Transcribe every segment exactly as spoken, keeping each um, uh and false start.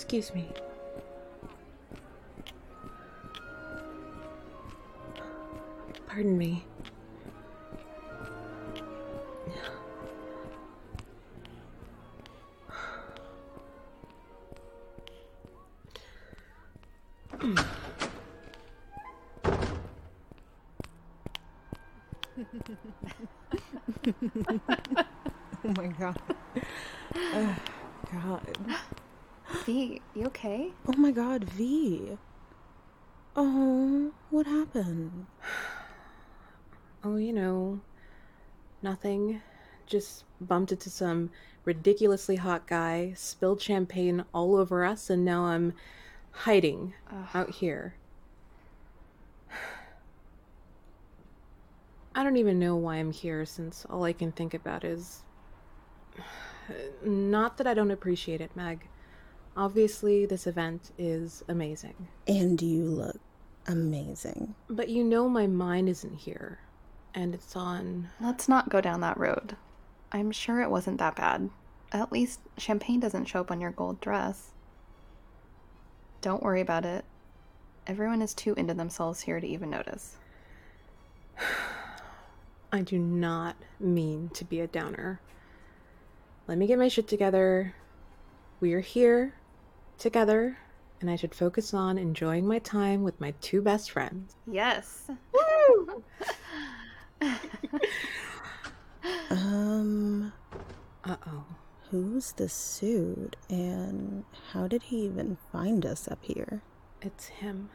Excuse me. Pardon me. Oh my god. Oh, god. V, you okay? Oh my god, V. Oh, what happened? Oh, you know, nothing. Just bumped into some ridiculously hot guy, spilled champagne all over us, and now I'm hiding Ugh. out here. I don't even know why I'm here, since all I can think about is... Not that I don't appreciate it, Meg. Obviously, this event is amazing. And you look amazing. But you know my mind isn't here. And it's on... Let's not go down that road. I'm sure it wasn't that bad. At least champagne doesn't show up on your gold dress. Don't worry about it. Everyone is too into themselves here to even notice. I do not mean to be a downer. Let me get my shit together. We are here, together, and I should focus on enjoying my time with my two best friends. Yes. Woo! um... Uh-oh. Who's the suit, and how did he even find us up here? It's him.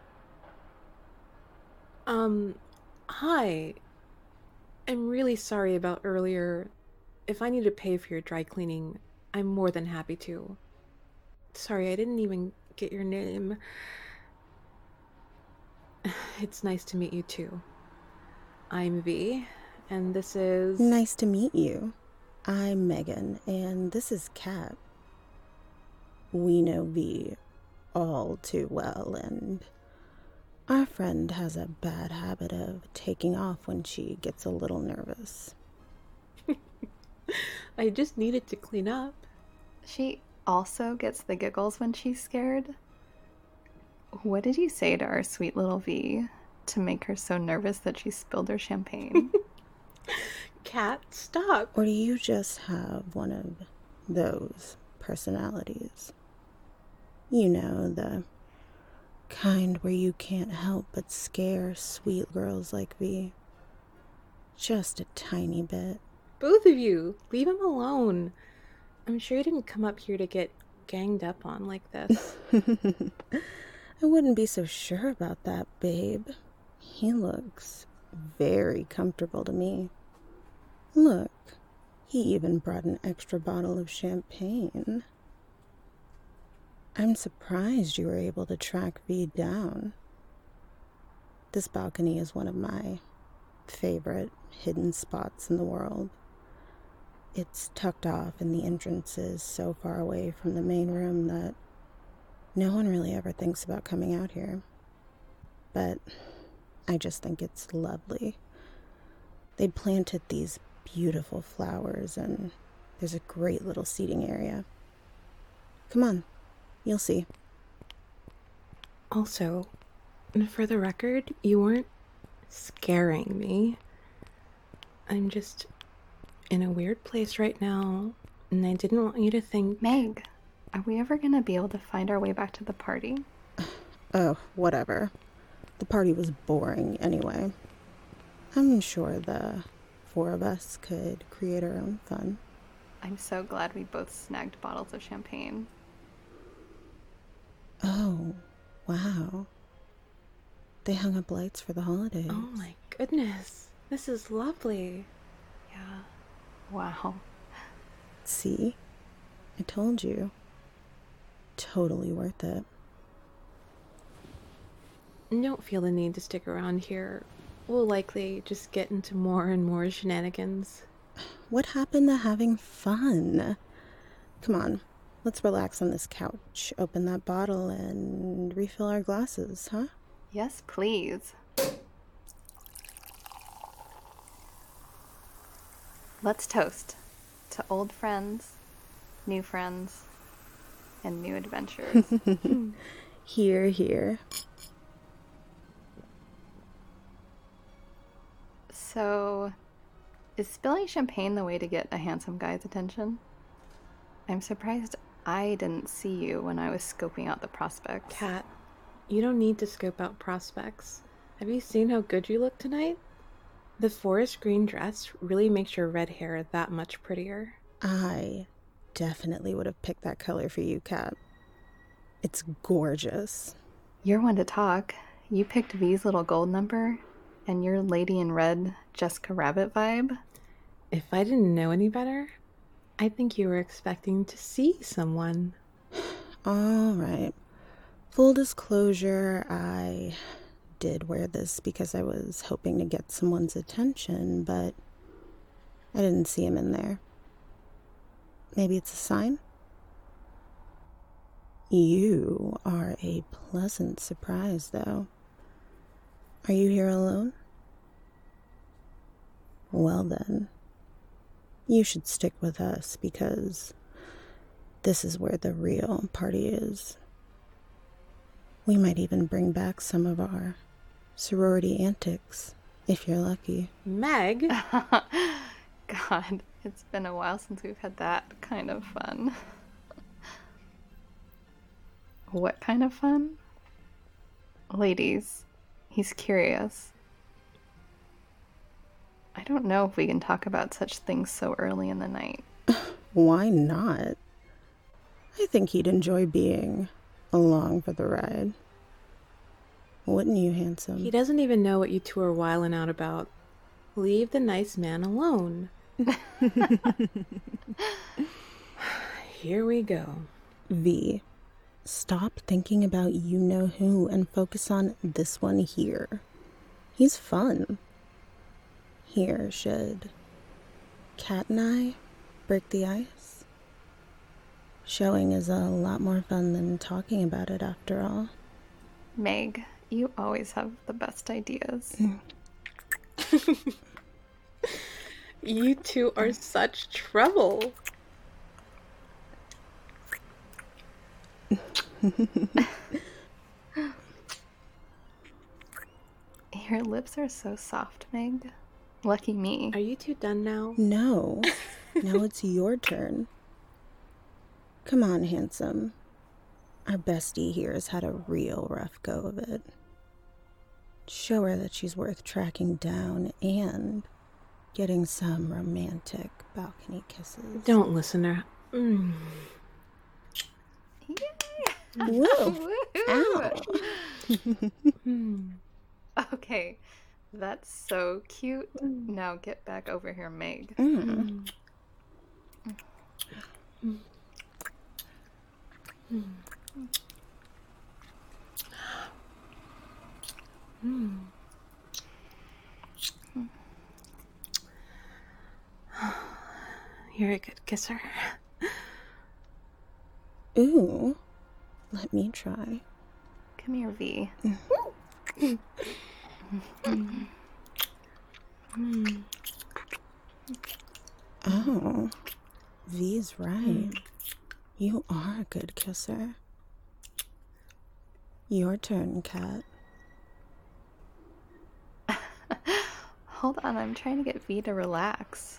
Um, hi. I'm really sorry about earlier. If I need to pay for your dry cleaning, I'm more than happy to. Sorry, I didn't even get your name. It's nice to meet you too. I'm V, and this is... Nice to meet you. I'm Megan, and this is Kat. We know V all too well, and our friend has a bad habit of taking off when she gets a little nervous. I just needed to clean up. She also gets the giggles when she's scared. What did you say to our sweet little V to make her so nervous that she spilled her champagne? Kat, stop. Or do you just have one of those personalities? You know, the kind where you can't help but scare sweet girls like V. Just a tiny bit. Both of you, leave him alone. I'm sure you didn't come up here to get ganged up on like this. I wouldn't be so sure about that, babe. He looks very comfortable to me. Look, he even brought an extra bottle of champagne. I'm surprised you were able to track V down. This balcony is one of my favorite hidden spots in the world. It's tucked off and the entrance is so far away from the main room that no one really ever thinks about coming out here. But I just think it's lovely. They planted these beautiful flowers and there's a great little seating area. Come on, you'll see. Also, for the record, you weren't scaring me. I'm just in a weird place right now, and I didn't want you to think... Meg, are we ever gonna be able to find our way back to the party? Oh, whatever. The party was boring anyway. I'm sure the four of us could create our own fun. I'm so glad we both snagged bottles of champagne. Oh, wow. They hung up lights for the holidays. Oh my goodness. This is lovely. Yeah. Wow. See? I told you. Totally worth it. Don't feel the need to stick around here. We'll likely just get into more and more shenanigans. What happened to having fun? Come on, let's relax on this couch, open that bottle, and refill our glasses, huh? Yes, please. Let's toast to old friends, new friends, and new adventures. Here, here. So, is spilling champagne the way to get a handsome guy's attention? I'm surprised I didn't see you when I was scoping out the prospects. Kat, you don't need to scope out prospects. Have you seen how good you look tonight? The forest green dress really makes your red hair that much prettier. I definitely would have picked that color for you, Kat. It's gorgeous. You're one to talk. You picked V's little gold number, and your lady in red Jessica Rabbit vibe. If I didn't know any better, I think you were expecting to see someone. All right. Full disclosure, I did wear this because I was hoping to get someone's attention, but I didn't see him in there. Maybe it's a sign? You are a pleasant surprise, though. Are you here alone? Well then, you should stick with us because this is where the real party is. We might even bring back some of our sorority antics, if you're lucky. Meg? God, it's been a while since we've had that kind of fun. What kind of fun? Ladies, he's curious. I don't know if we can talk about such things so early in the night. Why not? I think he'd enjoy being along for the ride. Wouldn't you, handsome? He doesn't even know what you two are whiling out about. Leave the nice man alone. Here we go. V, stop thinking about you-know-who and focus on this one here. He's fun. Here, should Kat and I break the ice? Showing is a lot more fun than talking about it, after all. Meg, you always have the best ideas. You two are such trouble. Your lips are so soft, Meg. Lucky me. Are you two done now? No. Now it's your turn. Come on, handsome. Our bestie here has had a real rough go of it. Show her that she's worth tracking down and getting some romantic balcony kisses. Don't listen to her. Mm. Yay! Whoa! Ow! Mm. Okay, that's so cute. Now get back over here, Meg. Mm. Mm. Mm. Mm. You're a good kisser. Ooh, let me try. Come here, V. Oh, V's right. You are a good kisser. Your turn, Kat. Hold on, I'm trying to get V to relax.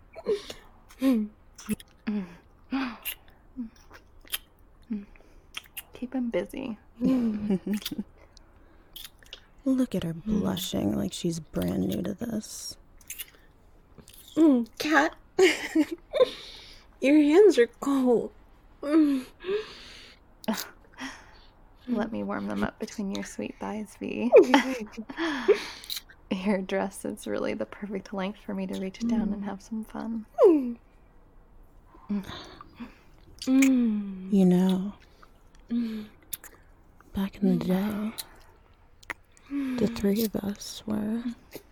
Keep him busy. Look at her blushing like she's brand new to this. Mm, Kat, your hands are cold. Mm. Let me warm them up between your sweet thighs, V. Your dress is really the perfect length for me to reach down and have some fun. Mm. Mm. You know, Mm. back in the day, the three of us were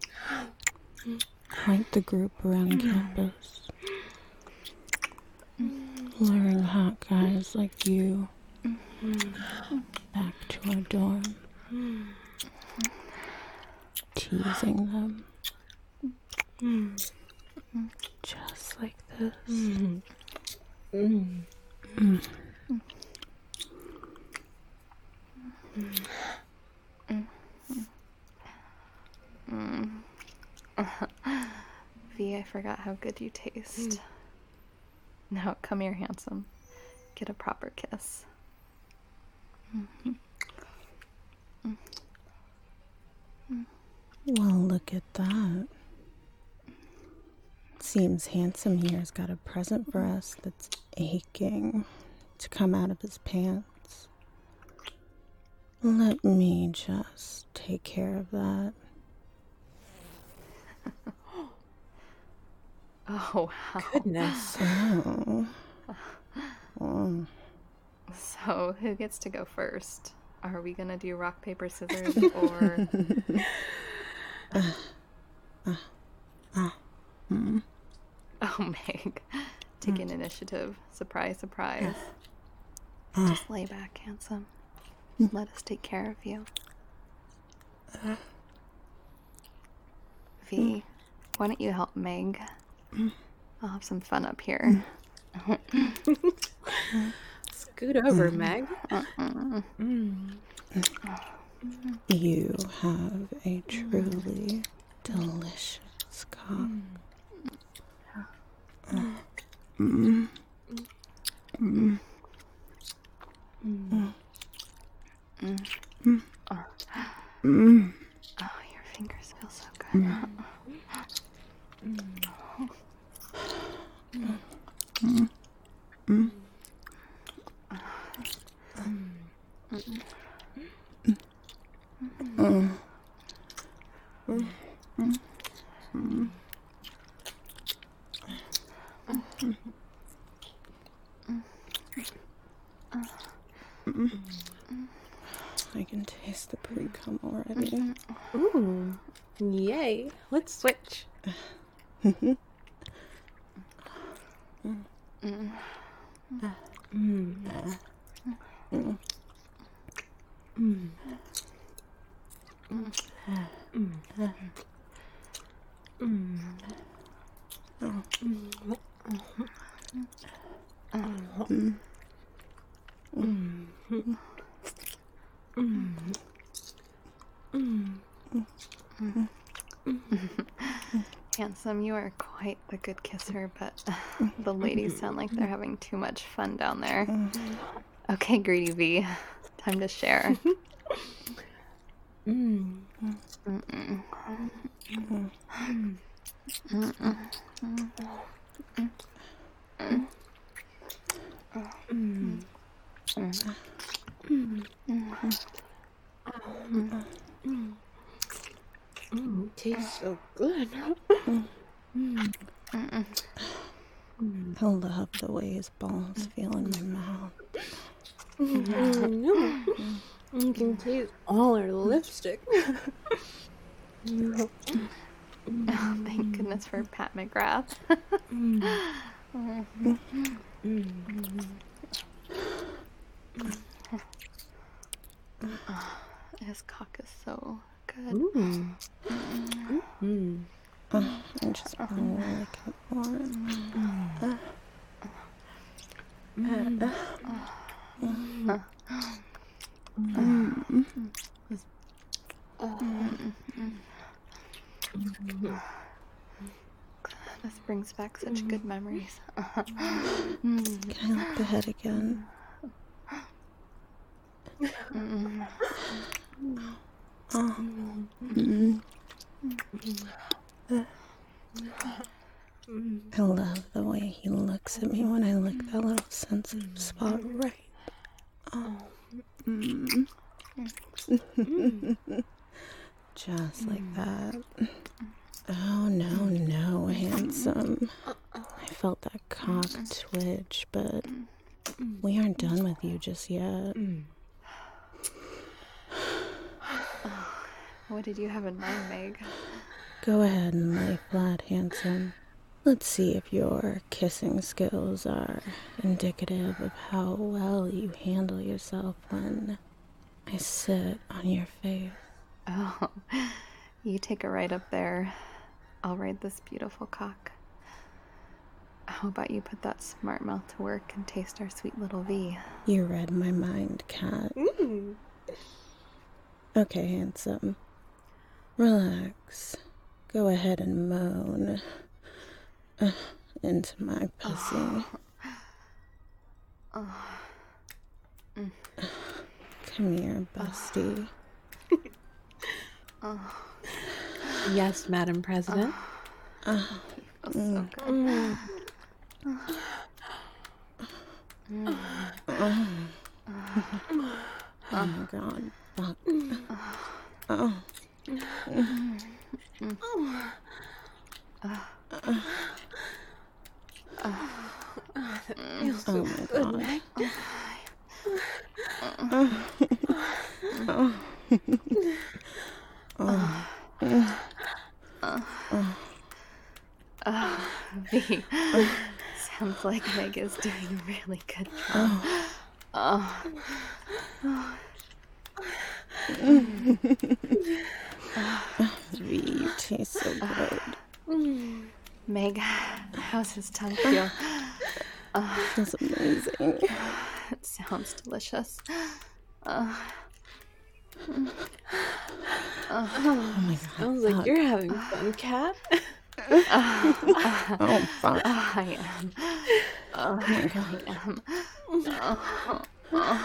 quite the group around campus. Luring hot guys like you back to our dorm. Teasing them. Just like this. Mm. Mm. Mm. I forgot how good you taste. Now, come here, handsome. Get a proper kiss. Mm-hmm. Well, look at that. Seems Handsome here's got a present for us that's aching to come out of his pants. Let me just take care of that. Oh, wow. Goodness. Oh. Oh. So, who gets to go first? Are we gonna do rock, paper, scissors, or... uh, uh, uh, mm. Oh, Meg. Taking mm. initiative. Surprise, surprise. Uh, Just lay back, handsome. Let us take care of you. Uh, V, why don't you help Meg? I'll have some fun up here. Scoot over, Meg. Uh-uh. Mm. You have a truly delicious cock. Mm. Mm. Mm. Mm. Mm. Mm. Oh. Mm. Oh, your fingers feel so good. Mm. Mm. Mm. Mm. Mm. I can taste the pre-cum already. Ooh, yay. Let's switch. Mm. Mm. Mm. Mm. Mm. Mm. Handsome, you are quite the good kisser, but the ladies sound like they're having too much fun down there. Okay, Greedy V, time to share. Mm. Mm-mm. Mm. Mm-mm. Mm. Mm. Mm. Mm. Mm. Tastes so good. Mm. Mm-mm. I love the way his balls feel in my mouth. Mm. No. You can taste all our lipstick. Oh, thank goodness for Pat McGrath. His cock is so good. Mm. Mm. Oh, I just want to lick it more. Uh, uh, uh, uh, mm. This brings back such good memories. Can I lick the head again? Mm. Oh. Mm. I love the way he looks at me when I lick that little sensitive spot right. Oh. Mm. Just like that. Oh, no, no, handsome. I felt that cock twitch, but we aren't done with you just yet. What did you have in mind, Meg? Go ahead and lay flat, handsome. Let's see if your kissing skills are indicative of how well you handle yourself when I sit on your face. Oh, you take a ride up there. I'll ride this beautiful cock. How about you put that smart mouth to work and taste our sweet little V? You read my mind, cat. Mm. Okay, handsome. Relax. Go ahead and moan. uh, into my pussy. Uh, mm. Come here, bestie. Uh, Yes, Madam President. Uh, feels so mm, good. Mm. Mm. oh, oh my god. Fuck. Oh. Mm. Mm. Uh. Uh. Feels so Oh my good, god. Meg. Oh. Oh. Uh, uh, V. Sounds like Meg is doing a really good job. Oh. V, you taste so good. Meg, how's his tongue feel? Uh, Feels amazing. it sounds delicious. Uh, uh, Oh my god. Sounds like fuck. you're having fun, Cat. Oh, fuck. I am. Uh, Oh my god. I am. Uh, uh,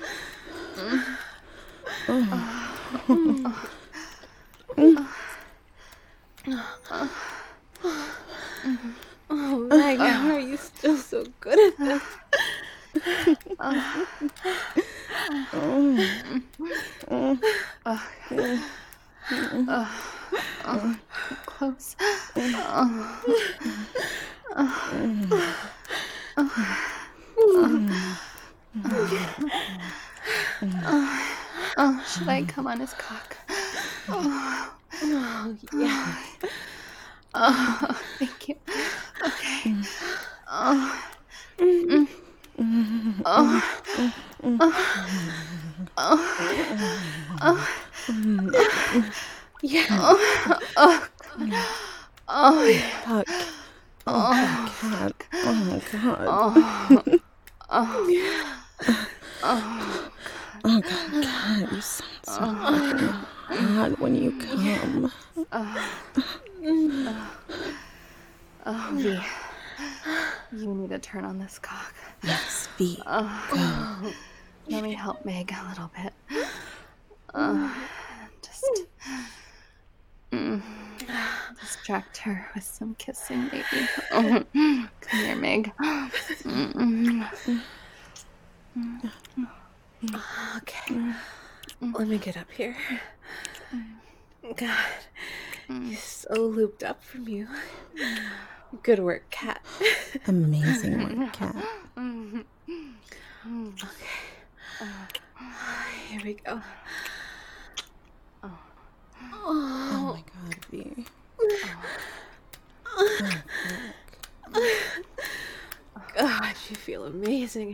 Oh, Meg, how are you still so good at this? uh, Oh. Oh. uh, uh, uh, close. Uh, oh, should I come on his cock? Oh, Oh, yeah. oh, thank you. Okay. Oh. Mm. Oh. Oh. Oh. Yeah. Oh. Oh. Oh. Yeah. Fuck. Oh my god. Oh my god. Oh. Oh. Oh. Oh god, god, you sound so fucking hot when you come. Oh. Oh, V. You need to turn on this cock. Yes, V. Oh. Let me help Meg a little bit. Uh, just mm, distract her with some kissing, maybe. Oh, come here, Meg. Mm-mm. Okay. Let me get up here. God, he's so looped up from you. Good work, Cat. Amazing work, cat. Here we go. Oh. Oh my god, V. Oh, fuck. God, you feel amazing.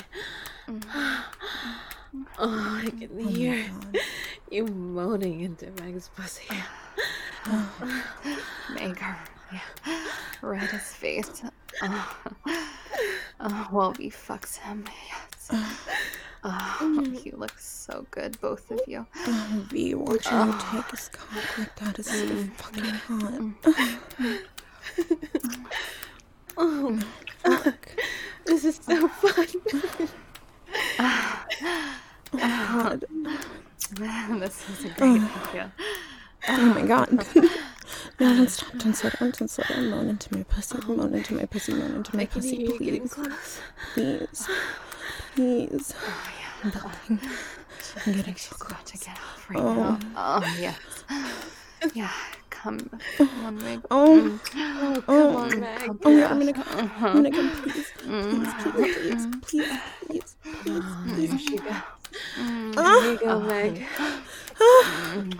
Oh, I can Oh my hear god. you moaning into Meg's pussy. Meg, yeah, right his face. Oh. Oh, while we fucks him, yes. Oh, he looks so good, both of you. Oh, V, watching you take his cock like that is so fucking hot. Oh, Fuck. this is so fun. Oh god. This is a great idea. Oh my god. No, don't stop. Don't slow down. Don't slow down. Moan into my pussy. Moan into my pussy. Moan into my I can pussy. hear you getting Please. close. Please. Please. Oh, I'm building. I'm getting so She's about to close. get off right Oh. now. Oh, yes. Yeah, come. Come on, Meg. Oh. Oh, come Oh. on, Meg. Come Oh, here. I'm gonna come. Uh-huh. I'm gonna come. Please. Mm. Please, please, please, please, please. Oh, there she goes. Mm. There you go, Meg. Mm.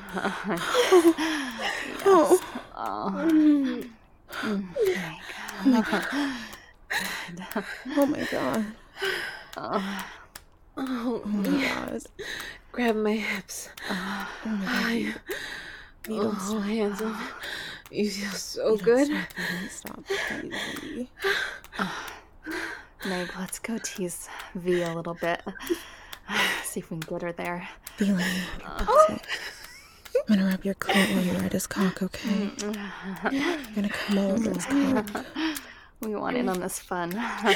Oh. Oh. Mm. Mm. Meg. Good. Oh my god. Oh. Oh, Oh my god. grab my hips. Oh. Oh my god. I, V, don't oh, stop. handsome. You feel so You don't good. stop. You don't stop. Please, V. Meg, let's go tease V a little bit. See if we can get her there. V, let me rub your pussy. I'm gonna rub your clit while you ride his cock, okay? You're gonna come over his cock. We want in on this fun.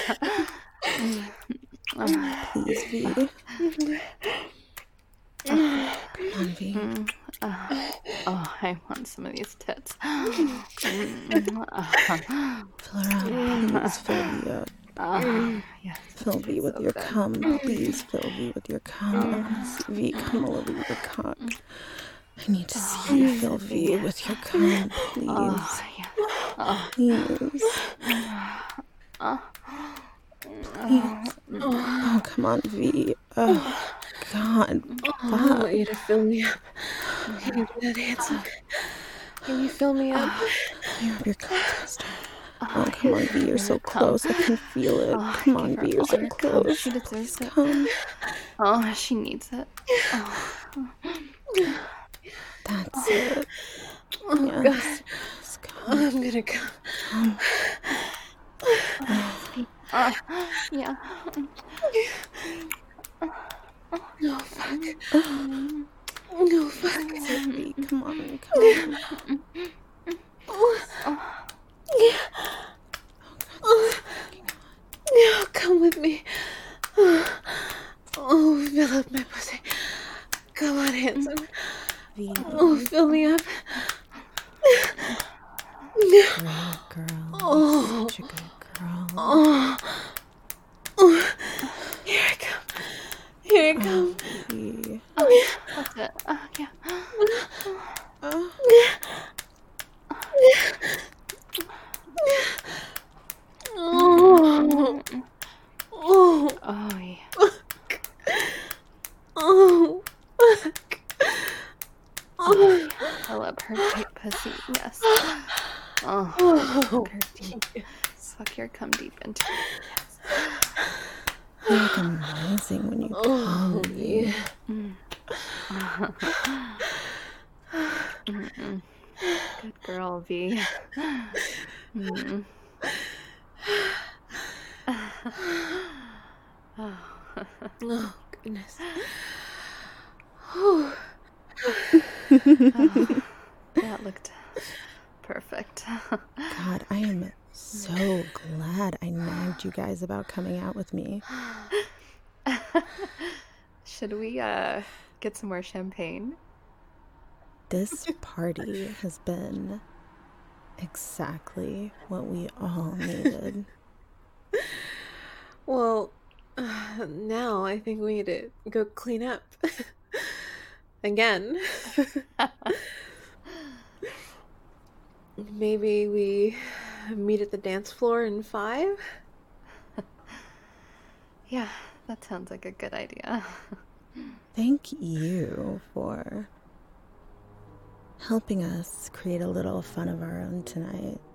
Please, V. Come on, V. Mm, uh, oh, I want some of these tits. Fill her out. Please fill V up. Uh, yes, Fill V with so your good. cum. Please fill V with your cum. I want to see V come all over your cock. I need to see you fill V with your cum, please. Oh, yeah. Oh. Please. Oh. Please. Oh, come on, V. Oh, God. Oh, I want you to fill me up. Can you do that, handsome? Can you fill me up? You have your cum faster. Oh, come on, V. You're so close. I can feel it. Oh, Come on, give her V. You're all so your cum. close. She deserves Please it. come. Oh, she needs it. Oh. That's it. Oh, Yes. God. Yes, come. I'm gonna go. Come. Uh, yeah. No, fuck. No, fuck. That's it, V. Come on. Come on. Yeah. Oh, yeah, come with me. Oh, fill up my pussy. Come on, handsome. V. Oh, fill me up. Girl, girl. Oh. Such a good girl. Oh. Oh. Here I come. Here I come. V. That's it. Uh, yeah. Oh. Oh. Oh. Oh, yeah. Oh. Oh, fill up her tight pussy. Yes. Oh, Oh. suck her deep. Suck your cum deep into it. Yes. You look amazing when you Oh, come, V. yeah. Mm. Mm-mm. Good girl, V. Mm. Oh. Oh, goodness. Whew. Oh, that looked perfect. God, I am so glad I nagged you guys about coming out with me. Should we uh get some more champagne? This party has been exactly what we all needed. Well, uh, now I think we need to go clean up. Again. Maybe we meet at the dance floor in five? Yeah, that sounds like a good idea. Thank you for helping us create a little fun of our own tonight.